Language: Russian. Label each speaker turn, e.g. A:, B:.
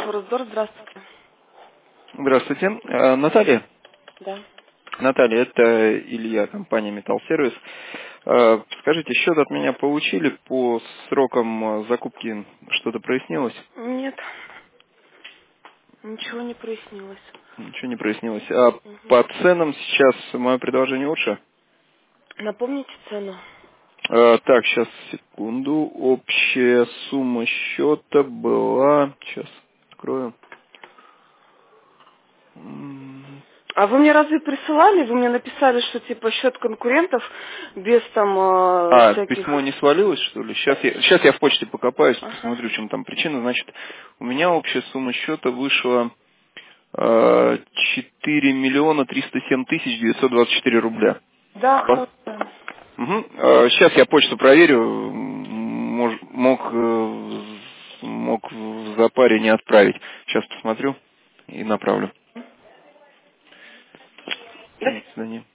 A: Форсдор, здравствуйте.
B: Здравствуйте. Наталья?
A: Да.
B: Наталья, это Илья, компания Металлсервис. Скажите, счет от меня получили по срокам закупки, что-то прояснилось?
A: Нет, ничего не прояснилось.
B: Ничего не прояснилось. А
A: Мгм.
B: по ценам сейчас мое предложение лучше?
A: Напомните цену.
B: Так, сейчас, секунду. Общая сумма счета была... Сейчас, открою.
A: А вы мне разве присылали? Вы мне написали, что типа счет конкурентов без там всяких...
B: Письмо не свалилось, что ли? Сейчас я в почте покопаюсь,
A: Ага.
B: посмотрю, в чем там причина. Значит, у меня общая сумма счета вышла 4 миллиона 307 тысяч 924 рубля.
A: Да, хорошо.
B: Сейчас я почту проверю. Мог в запаре не отправить. Сейчас посмотрю и направлю.
A: До
B: До свидания.